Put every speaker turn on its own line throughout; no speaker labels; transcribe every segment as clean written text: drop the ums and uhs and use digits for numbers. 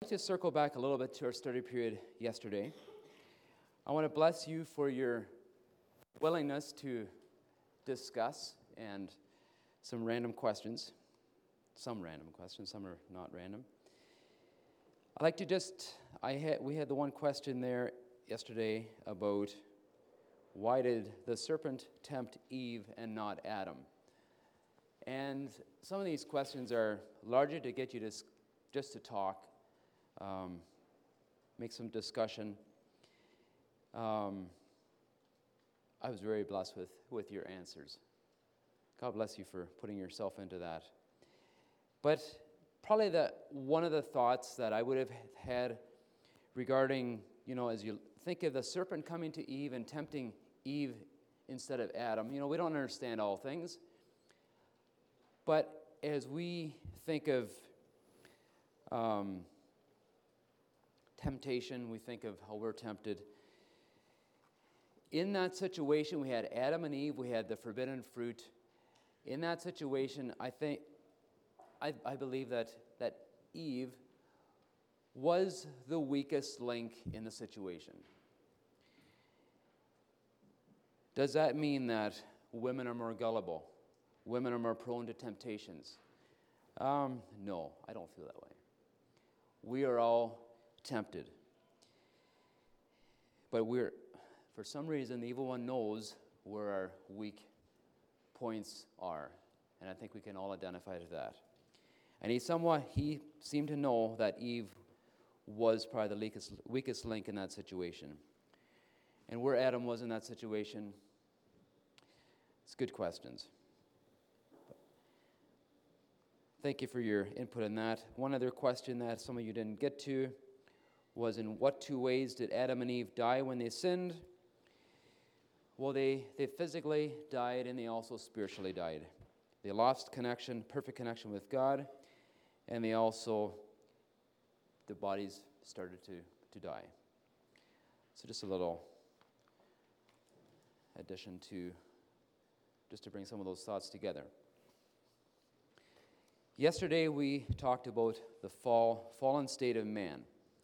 like to circle back a little bit to our study period yesterday. I want to bless you for your willingness to discuss and some random questions. Some random questions, some are not random. I'd like to we had the one question there yesterday about why did the serpent tempt Eve and not Adam? And some of these questions are largely to get you to just to talk, make some discussion. I was very blessed with your answers. God bless you for putting yourself into that. But probably one of the thoughts that I would have had regarding, as you think of the serpent coming to Eve and tempting Eve instead of Adam, we don't understand all things. But as we think of temptation, we think of how we're tempted. In that situation, we had Adam and Eve, we had the forbidden fruit. In that situation, I believe that Eve was the weakest link in the situation. Does that mean that women are more gullible? Women are more prone to temptations? No, I don't feel that way. We are all tempted. But for some reason, the evil one knows where our weak points are. And I think we can all identify to that. And he seemed to know that Eve was probably the weakest link in that situation. And where Adam was in that situation, it's good questions. Thank you for your input on that. One other question that some of you didn't get to was, in what two ways did Adam and Eve die when they sinned? Well, they physically died and they also spiritually died. They lost perfect connection with God, and their bodies started to die. So just a little addition just to bring some of those thoughts together. Yesterday we talked about the fallen state of man.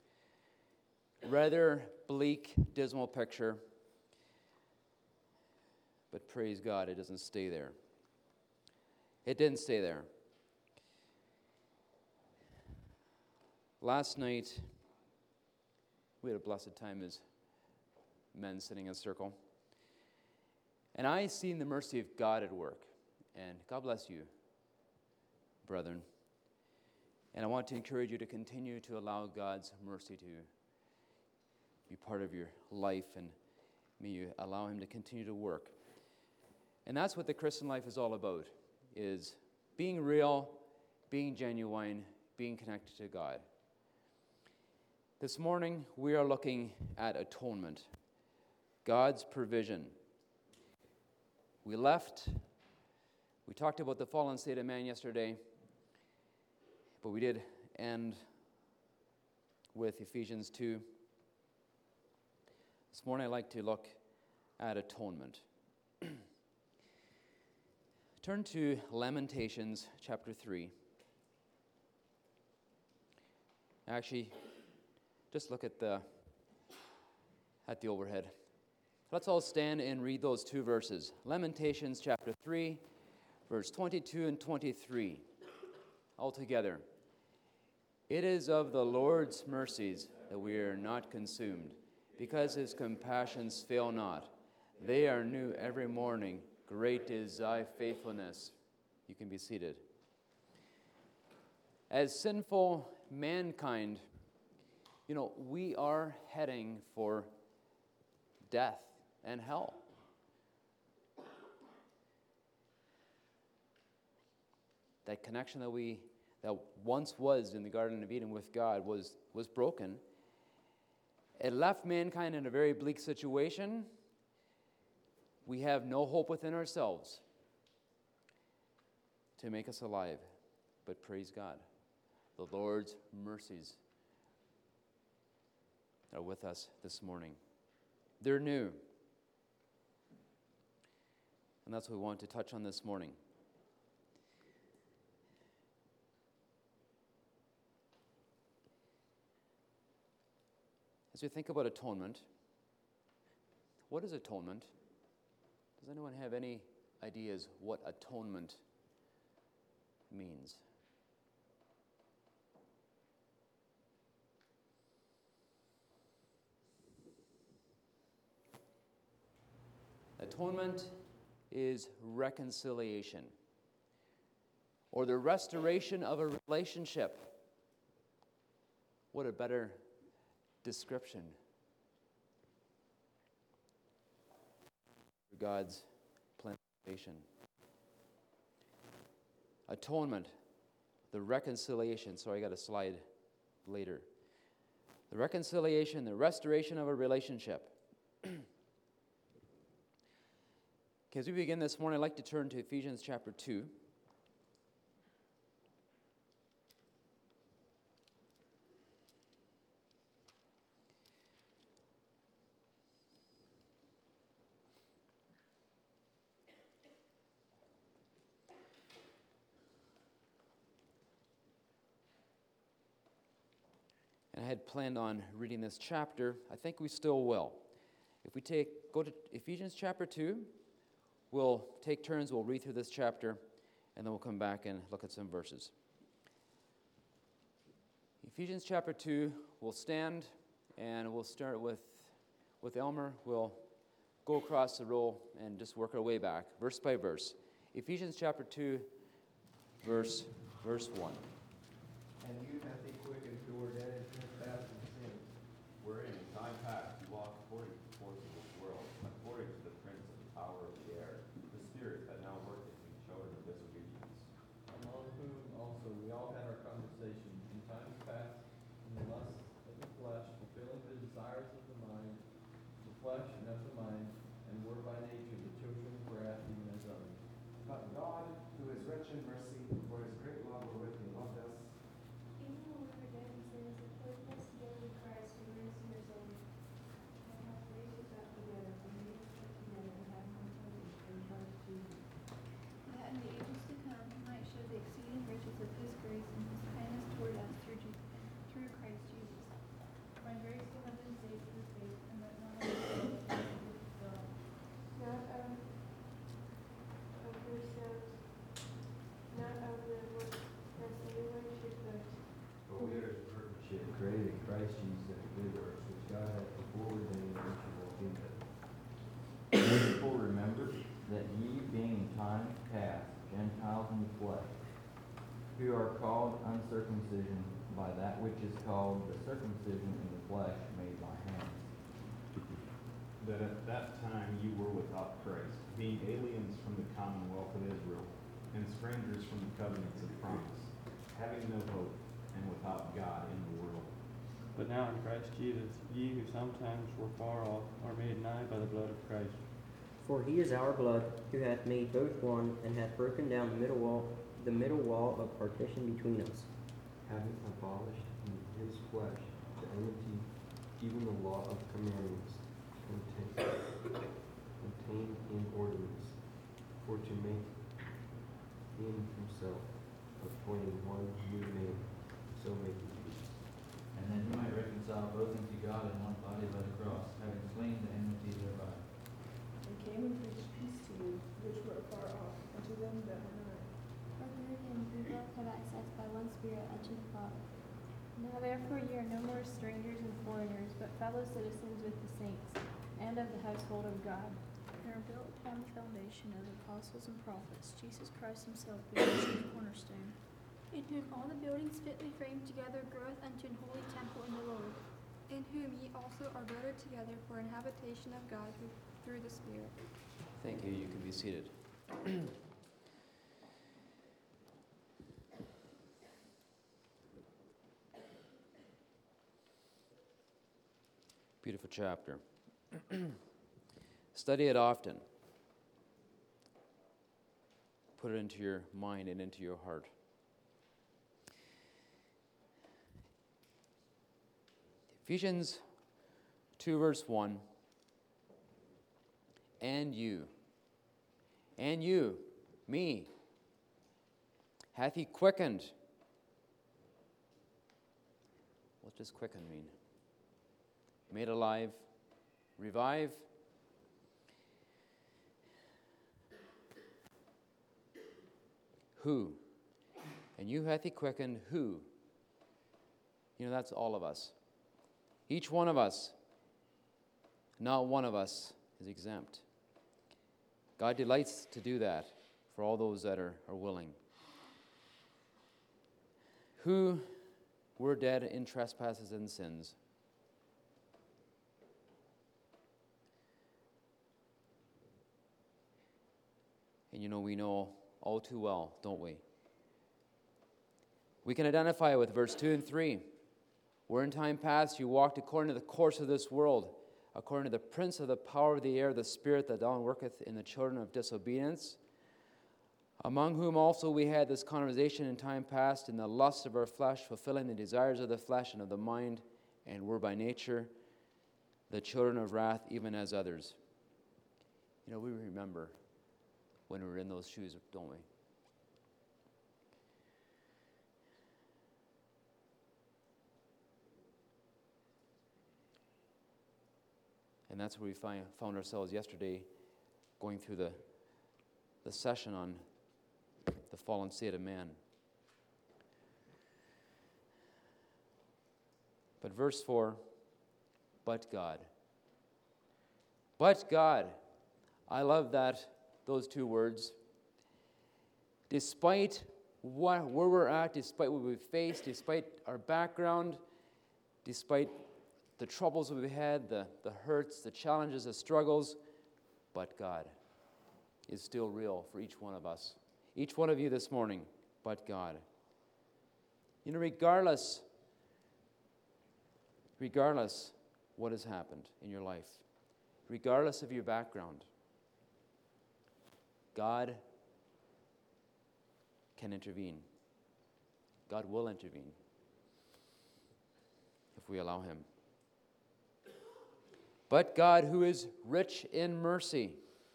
Rather bleak, dismal picture, but praise God, it doesn't stay there. It didn't stay there. Last night, we had a blessed time as men sitting in a circle. And I seen the mercy of God at work. And God bless you, brethren. And I want to encourage you to continue to allow God's mercy to be part of your life, and may you allow Him to continue to work. And that's what the Christian life is all about, is being real, being genuine, being connected to God. This morning, we are looking at atonement, God's provision. We talked about the fallen state of man yesterday, but we did end with Ephesians 2. This morning, I'd like to look at atonement. Turn to Lamentations chapter 3. Actually, just look at the overhead. Let's all stand and read those two verses. Lamentations chapter 3, verse 22 and 23. All together. It is of the Lord's mercies that we are not consumed, because His compassions fail not. They are new every morning. Great is thy faithfulness. You can be seated. As sinful mankind, we are heading for death and hell. That connection that once was in the Garden of Eden with God was broken. It left mankind in a very bleak situation. We have no hope within ourselves to make us alive. But praise God, the Lord's mercies are with us this morning. They're new. And that's what we want to touch on this morning. As we think about atonement, what is atonement? Does anyone have any ideas what atonement means? Atonement is reconciliation, or the restoration of a relationship. What a better description for God's plan of salvation. Atonement, the reconciliation. Sorry, I got a slide later. The reconciliation, the restoration of a relationship. Okay, as we begin this morning, I'd like to turn to Ephesians chapter 2. And I had planned on reading this chapter. I think we still will. If we go to Ephesians chapter 2, we'll take turns, we'll read through this chapter, and then we'll come back and look at some verses. Ephesians chapter 2, we'll stand, and we'll start with Elmer. We'll go across the row and just work our way back, verse by verse. Ephesians chapter 2, verse 1.
And you hath he quickened who were dead in trespasses and sins,
wherein in time past you walked according to the course of this world, according to the prince of the power of the air, the spirit that now worketh in the children of disobedience.
among whom also we all had our conversation in times past in the lusts of the flesh, fulfilling the desires of the mind, the flesh and of the mind, and were by nature the children of wrath even as others.
But God, who is rich in mercy, for his great love wherewith he loved us,
even when we were dead in sins, put us together with Christ, who raised us up, and hath raised us up together, and made us sit together, and have one fellowship in Christ Jesus. That in the ages to come he might show the exceeding riches of his grace and his kindness toward us through Christ Jesus. By grace you have been saved through faith, and that not of yourselves, but the gift of God. Not of yourselves, not of the works, lest anyone should boast.
For we are his workmanship, created in Christ Jesus unto good works, which God hath before ordained that we should walk in them.
Therefore remember that ye, being in time past Gentiles in the flesh, who are called uncircumcision by that which is called the circumcision in the flesh made by hands,
That at that time you were without Christ, being aliens from the commonwealth of Israel, and strangers from the covenants of promise, having no hope, and without God in the world.
But now in Christ Jesus, ye who sometimes were far off are made nigh by the blood of Christ.
For he is our blood, who hath made both one, and hath broken down the middle wall of partition between us,
Having abolished in his flesh the enmity, even the law of commandments contained in ordinance, for to make in himself, appointing one new man, so making peace.
and that he might reconcile both unto God in one body by the cross, having slain the enmity thereby.
And came and preached peace to you, which were afar off, and to them that were nigh.
For through him we both have access by one Spirit unto the Father. Now therefore ye are no more strangers and foreigners, but fellow citizens with the saints, and of the household of God, and are built upon the foundation of the apostles and prophets, Jesus Christ himself being the chief cornerstone, in whom all the buildings fitly framed together groweth unto an holy temple in the Lord, in whom ye also are builded together for an habitation of God through the Spirit.
Thank you. You can be seated. Beautiful chapter. Study it often. Put it into your mind and into your heart. Ephesians 2 verse 1. And you, me, hath he quickened. What does quicken mean? made alive, revive. Who? And you hath he quickened who? You know, that's all of us. Each one of us. Not one of us is exempt. God delights to do that for all those that are willing. Who were dead in trespasses and sins. And you know, we know all too well, don't we? We can identify with verse 2 and 3. Where in time past you walked according to the course of this world, according to the prince of the power of the air, the spirit that now worketh in the children of disobedience, among whom also we had this conversation in time past in the lust of our flesh, fulfilling the desires of the flesh and of the mind, and were by nature the children of wrath, even as others. You know, we remember when we were in those shoes, don't we? And that's where we found ourselves yesterday, going through the session on the fallen state of man. But verse 4, but God. But God. I love those two words. Despite where we're at, despite what we've faced, despite our background, despite the troubles that we've had, the hurts, the challenges, the struggles, but God is still real for each one of us. Each one of you this morning, but God. You know, regardless what has happened in your life, regardless of your background, God can intervene. God will intervene if we allow Him. But God, who is rich in mercy,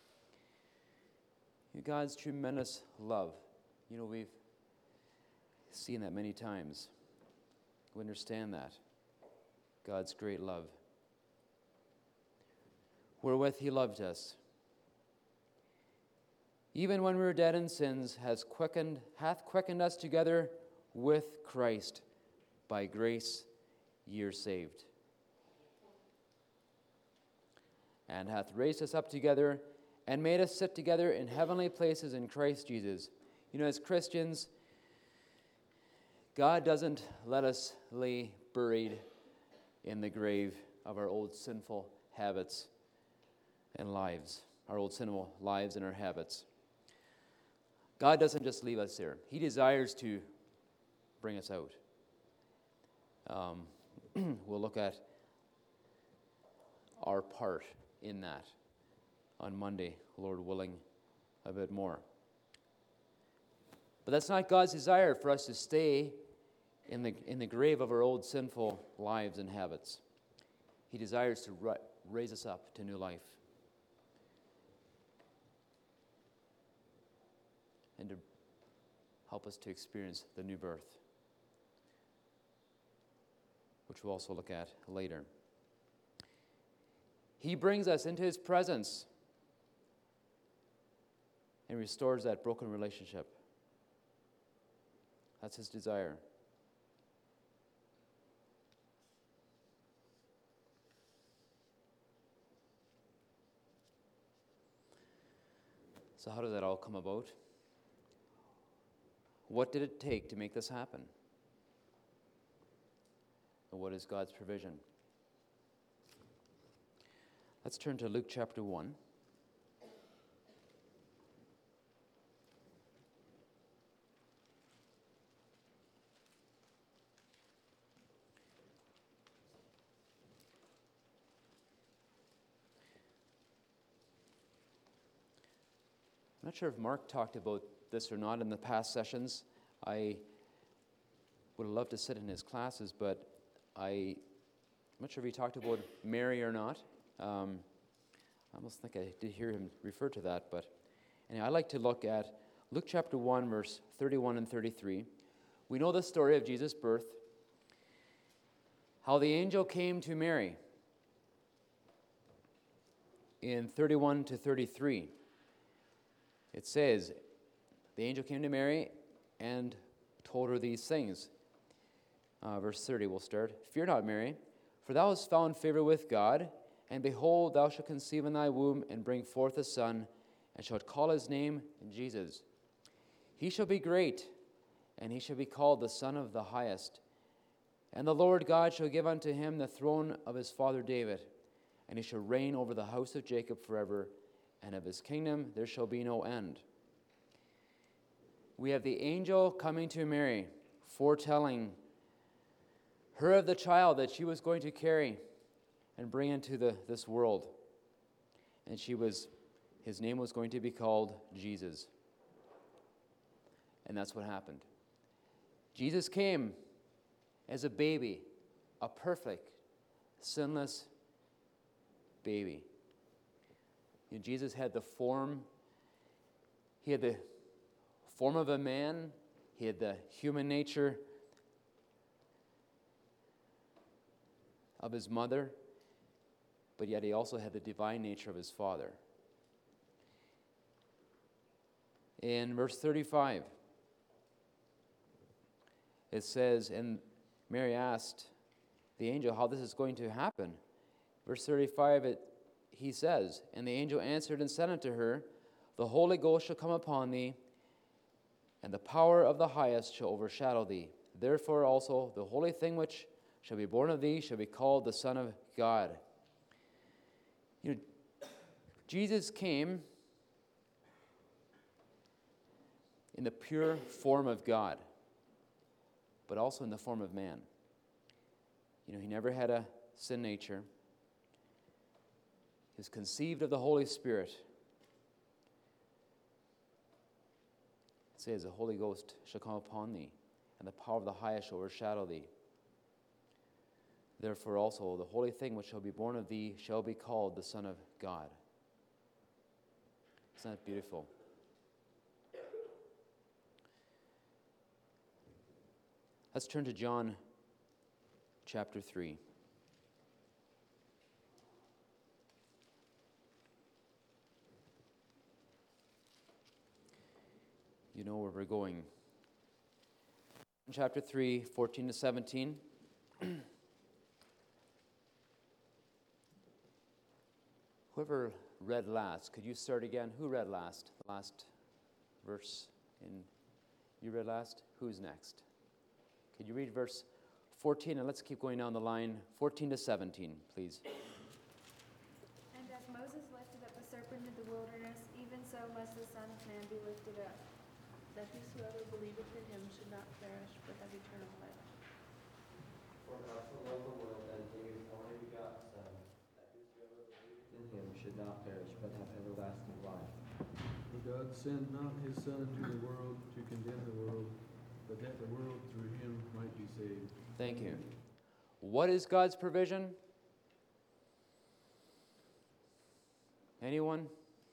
God's tremendous love. You know, we've seen that many times. We understand that. God's great love. Wherewith He loved us, even when we were dead in sins, hath quickened us together with Christ. By grace ye are saved. And hath raised us up together and made us sit together in heavenly places in Christ Jesus. You know, as Christians, God doesn't let us lay buried in the grave of our old sinful habits and lives, our old sinful lives and our habits. God doesn't just leave us there. He desires to bring us out. We'll look at our part in that on Monday, Lord willing, a bit more. But that's not God's desire for us to stay in the grave of our old sinful lives and habits. He desires to raise us up to new life and to help us to experience the new birth, which we'll also look at later. He brings us into His presence and restores that broken relationship. That's His desire. So how does that all come about? What did it take to make this happen? And what is God's provision? Let's turn to Luke chapter 1. I'm not sure if Mark talked about this or not in the past sessions. I would have loved to sit in his classes, but I'm not sure if he talked about Mary or not. I almost think I did hear him refer to that, but anyway, I'd like to look at Luke chapter 1, verse 31 and 33. We know the story of Jesus' birth, how the angel came to Mary in 31 to 33. It says, the angel came to Mary and told her these things. Verse 30, we'll start. Fear not, Mary, for thou hast found favor with God, and behold, thou shalt conceive in thy womb, and bring forth a son, and shalt call his name Jesus. He shall be great, and he shall be called the Son of the Highest. And the Lord God shall give unto him the throne of his father David, and he shall reign over the house of Jacob forever, and of his kingdom there shall be no end. We have the angel coming to Mary, foretelling her of the child that she was going to carry and bring into this world. And his name was going to be called Jesus. And that's what happened. Jesus came as a baby, a perfect, sinless baby. And Jesus had the form of a man. He had the human nature of his mother, but yet he also had the divine nature of his Father. In verse 35, it says, and Mary asked the angel how this is going to happen. Verse 35, he says, and the angel answered and said unto her, the Holy Ghost shall come upon thee, and the power of the highest shall overshadow thee. Therefore also the holy thing which shall be born of thee shall be called the Son of God. Jesus came in the pure form of God, but also in the form of man. He never had a sin nature. He was conceived of the Holy Spirit. It says, the Holy Ghost shall come upon thee, and the power of the highest shall overshadow thee. Therefore also the holy thing which shall be born of thee shall be called the Son of God. Isn't that beautiful? Let's turn to John chapter 3. You know where we're going. Chapter 3, 14 to 17. Whoever read last, could you start again? Who read last? The last verse. You read last? Who's next? Could you read verse 14? And let's keep going down the line. 14 to 17, please.
And as Moses lifted up the serpent in the wilderness, even so must the Son of Man be lifted up, that whosoever believeth in him should not perish, but have eternal life.
For God so loved the world that he gave his only begotten Son, that whosoever believeth in him should not perish, but have everlasting life.
For God sent not his Son into the world to condemn the world, but that the world through him might be saved.
Thank you. What is God's provision? Anyone?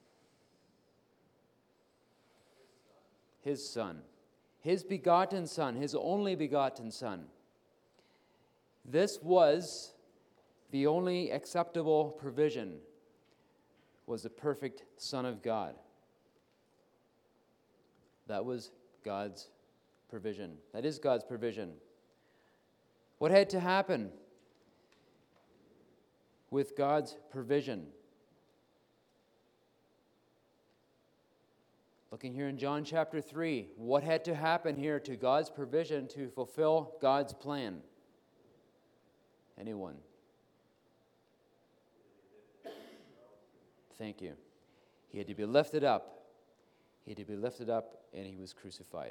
His Son. His begotten Son. His only begotten Son. This was the only acceptable provision, was the perfect Son of God. That was God's provision. That is God's provision. What had to happen with God's provision? Looking here in John chapter 3, what had to happen here to God's provision to fulfill God's plan? Anyone? Thank you. He had to be lifted up. He had to be lifted up, and he was crucified.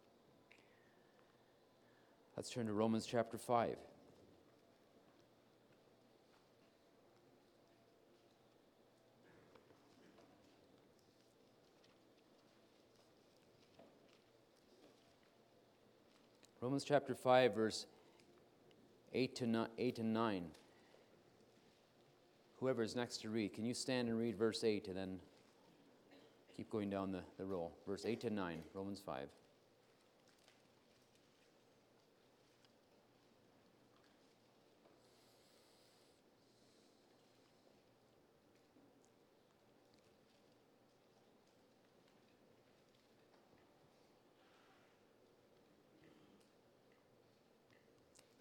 Let's turn to Romans chapter 5. Romans chapter 5, verse 8 and 9. Whoever is next to read, can you stand and read verse 8 and then keep going down the row? Verse 8 to 9, Romans 5.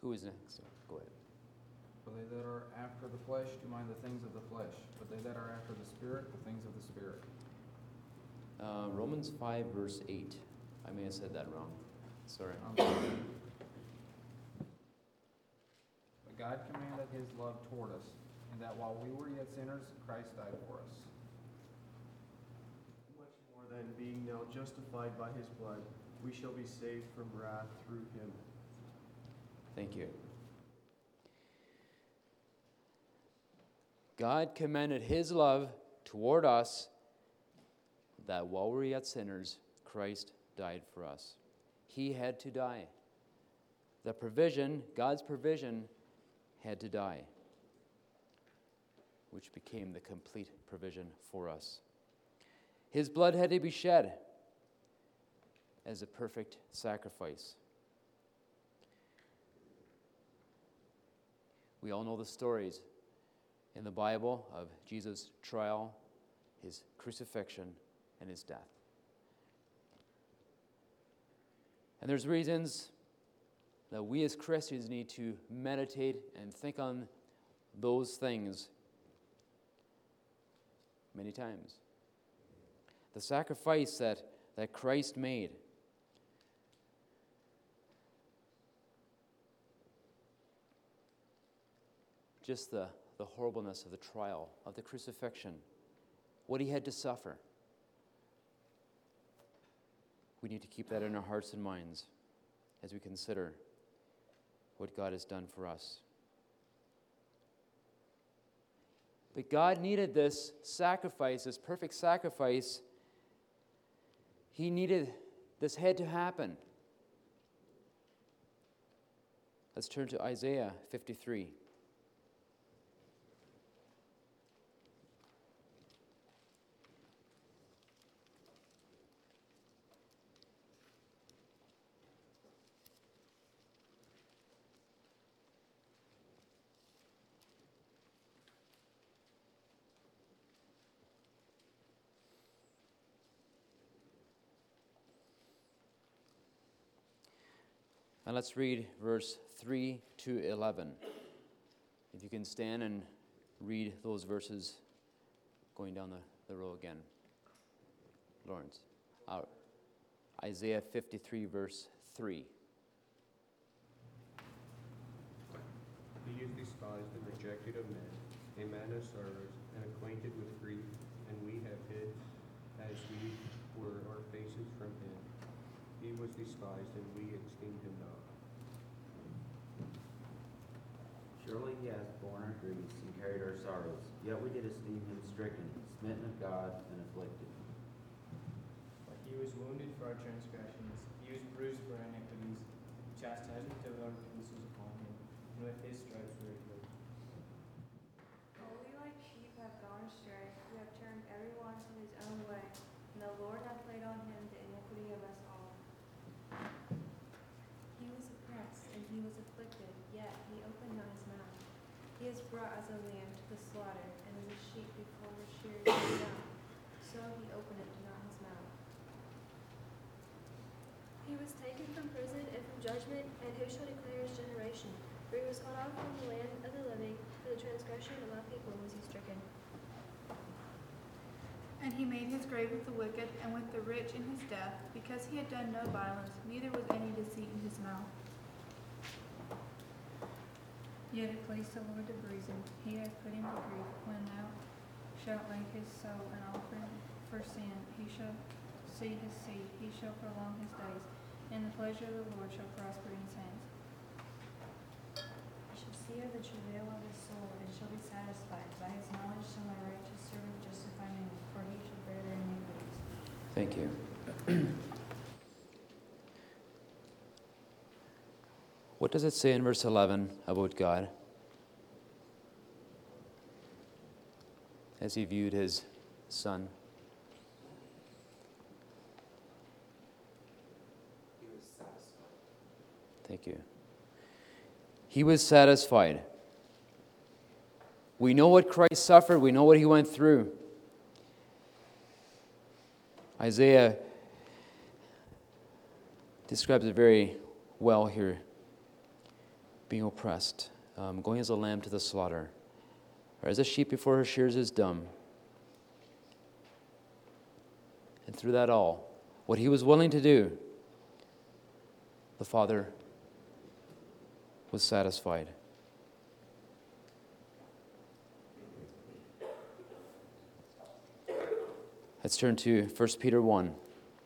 Who is next? Go ahead.
For they that are after the flesh do mind the things of the flesh, but they that are after the Spirit, the things of the Spirit.
Romans 5, verse 8. I may have said that wrong. Sorry.
But God commanded his love toward us, in that while we were yet sinners, Christ died for us.
Much more than being now justified by his blood, we shall be saved from wrath through him.
Thank you. God commended his love toward us, that while we were yet sinners, Christ died for us. He had to die. The provision, God's provision, had to die, which became the complete provision for us. His blood had to be shed as a perfect sacrifice. We all know the stories in the Bible of Jesus' trial, his crucifixion, and his death. And there's reasons that we as Christians need to meditate and think on those things many times. The sacrifice that Christ made. Just the horribleness of the trial, of the crucifixion, what he had to suffer. We need to keep that in our hearts and minds as we consider what God has done for us. But God needed this sacrifice, this perfect sacrifice. He needed this had to happen. Let's turn to Isaiah 53. And let's read verse 3 to 11. If you can stand and read those verses going down the row again. Lawrence. Isaiah 53, verse 3.
He is despised and rejected of men, a man of sorrows and acquainted with grief, and we have hid as we were our faces from him. He was despised, and we esteemed him not.
Surely he has borne our griefs and carried our sorrows, yet we did esteem him stricken, smitten of God, and afflicted.
But he was wounded for our transgressions, he was bruised for our iniquities. Chastisement of our peace was upon him, and with his stripes we are healed.
All we like sheep have gone astray, we have turned every one to his own way, and the Lord hath laid on him the iniquity of us all. He was oppressed, and he was afflicted, yet he opened not his mouth. He is brought as a lamb to the slaughter, and as a sheep before her shearers is dumb, so he openeth not his mouth.
He was taken from prison and from judgment, and who shall declare his generation? For he was cut off from the land of the living, for the transgression of my people was he stricken.
And he made his grave with the wicked, and with the rich in his death, because he had done no violence, neither was any deceit in his mouth.
Yet it pleased the Lord to bruise him. He hath put him to grief. When thou shalt make his soul an offering for sin, he shall see his seed, he shall prolong his days, and the pleasure of the Lord shall prosper in his hands.
I shall see of the travail of his soul, and shall be satisfied. By his knowledge shall my righteous servant justify many, for he shall bear their iniquities.
Thank you. What does it say in verse 11 about God? As he viewed his son.
He was satisfied.
Thank you. He was satisfied. We know what Christ suffered. We know what he went through. Isaiah describes it very well here. being oppressed, going as a lamb to the slaughter, or as a sheep before her shears is dumb. And through that all, what he was willing to do, the Father was satisfied. Let's turn to 1 Peter 1.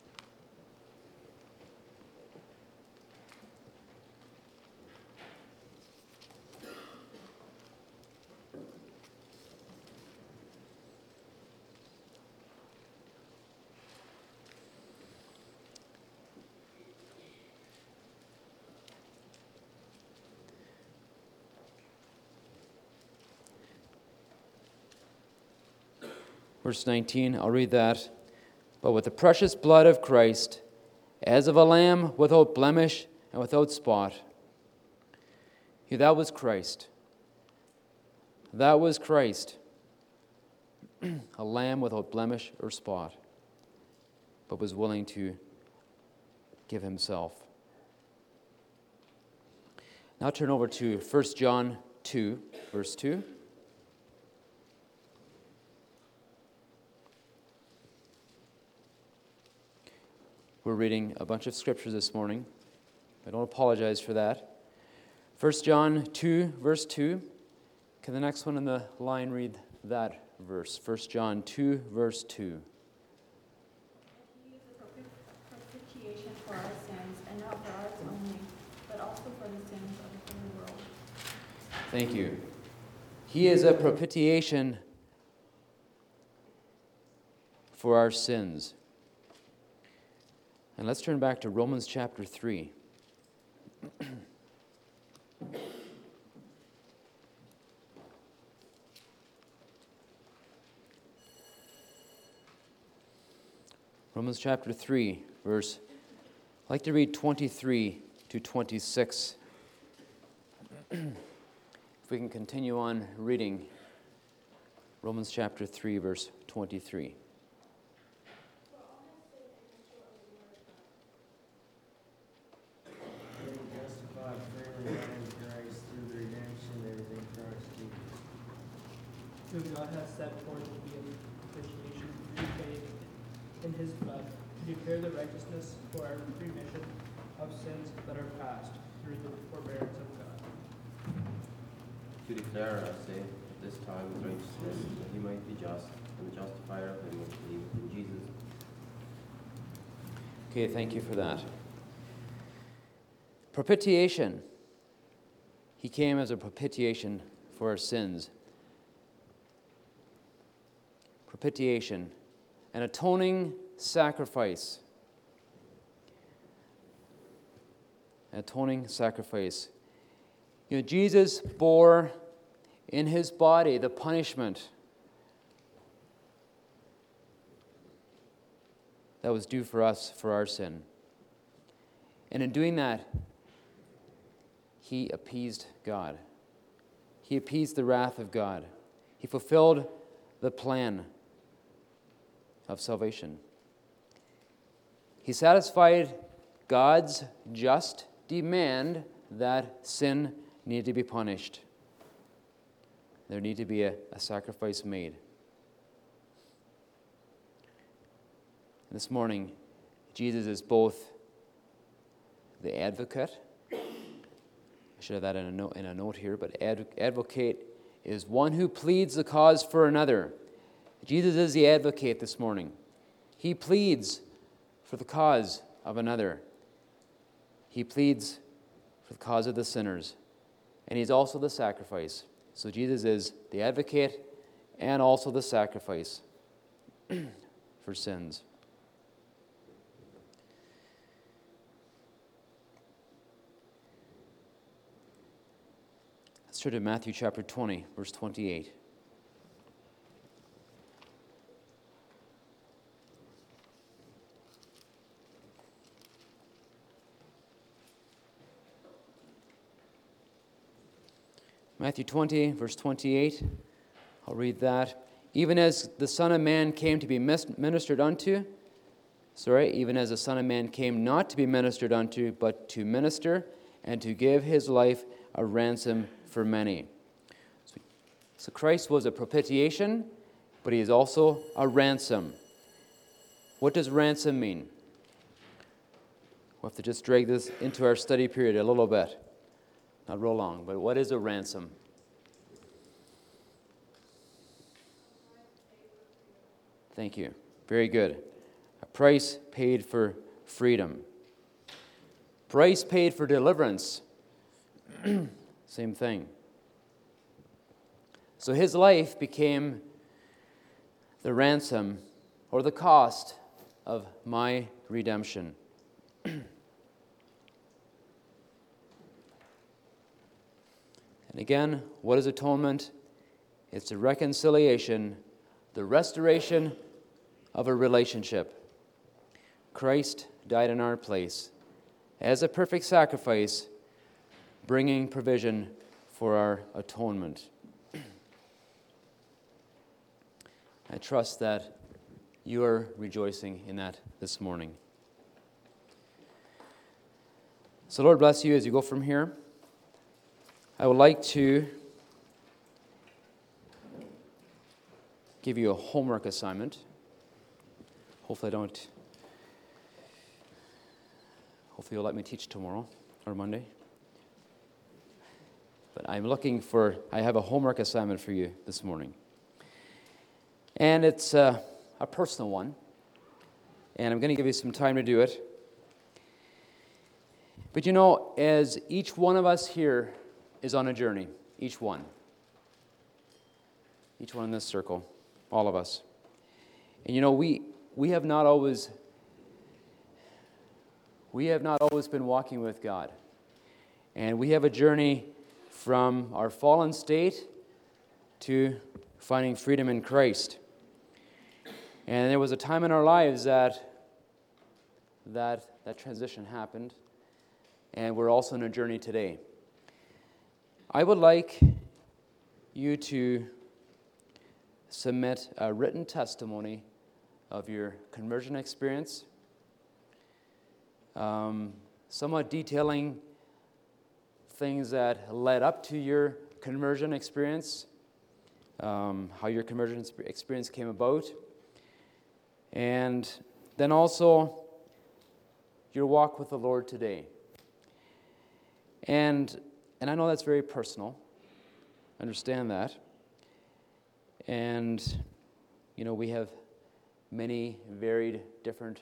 Verse 19, I'll read that. But with the precious blood of Christ, as of a lamb without blemish and without spot. That was Christ. That was Christ. A lamb without blemish or spot, but was willing to give himself. Now turn over to 1 John 2, verse 2. We're reading a bunch of scriptures this morning. I don't apologize for that. 1 John 2, verse 2. Can the next one in the line read that verse? 1 John 2, verse 2.
He is a propitiation for our sins, and not for ours only, but also for the sins of the whole world.
Thank you. He is a propitiation for our sins. And let's turn back to Romans chapter 3. Romans chapter 3, verse, I'd like to read 23 to 26. If we can continue on reading Romans chapter 3, verse 23.
Whom God has set forth to be a propitiation through faith in his blood, to declare the righteousness for our remission of sins that are past, through the forbearance of God.
To declare, I say, at this time with righteousness, that he might be just, and the justifier of him which believeth in Jesus.
Okay, thank you for that. Propitiation. He came as a propitiation for our sins. Propitiation, an atoning sacrifice. An atoning sacrifice. You know, Jesus bore in his body the punishment that was due for us for our sin. And in doing that, he appeased God. He appeased the wrath of God. He fulfilled the plan of salvation. He satisfied God's just demand that sin needed to be punished. There needed to be a sacrifice made. This morning, Jesus is both the advocate. I should have that in a note here, but advocate is one who pleads the cause for another. Jesus is the advocate this morning. He pleads for the cause of another. He pleads for the cause of the sinners. And he's also the sacrifice. So Jesus is the advocate and also the sacrifice for sins. Let's turn to Matthew chapter 20, verse 28. Matthew 20, verse 28. I'll read that. Even as the Son of Man came to be ministered unto, even as the Son of Man came not to be ministered unto, but to minister and to give his life a ransom for many. So Christ was a propitiation, but he is also a ransom. What does ransom mean? We'll have to just drag this into our study period a little bit. Not real long, but what is a ransom? Thank you. Very good. A price paid for freedom. Price paid for deliverance. Same thing. So his life became the ransom or the cost of my redemption. And again, what is atonement? It's a reconciliation, the restoration of a relationship. Christ died in our place as a perfect sacrifice, bringing provision for our atonement. I trust that you are rejoicing in that this morning. So Lord bless you as you go from here. I would like to give you a homework assignment. Hopefully you'll let me teach tomorrow or Monday. But I have a homework assignment for you this morning. And it's a personal one. And I'm going to give you some time to do it. But as each one of us here is on a journey, each one in this circle, all of us. And we have not always been walking with God. And we have a journey from our fallen state to finding freedom in Christ. And there was a time in our lives that transition happened, and we're also on a journey today. I would like you to submit a written testimony of your conversion experience, somewhat detailing things that led up to your conversion experience, how your conversion experience came about, and then also your walk with the Lord today. And I know that's very personal. Understand that. And, we have many varied, different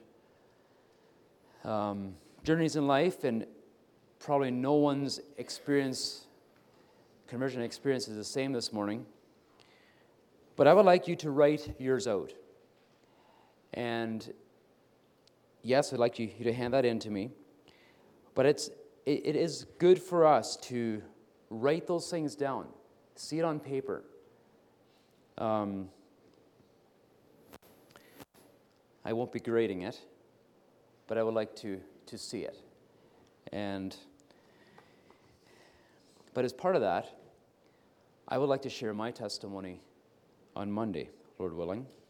journeys in life, and probably no one's conversion experience is the same this morning. But I would like you to write yours out. And yes, I'd like you to hand that in to me. But it is good for us to write those things down, see it on paper. I won't be grading it, but I would like to see it. But as part of that, I would like to share my testimony on Monday, Lord willing.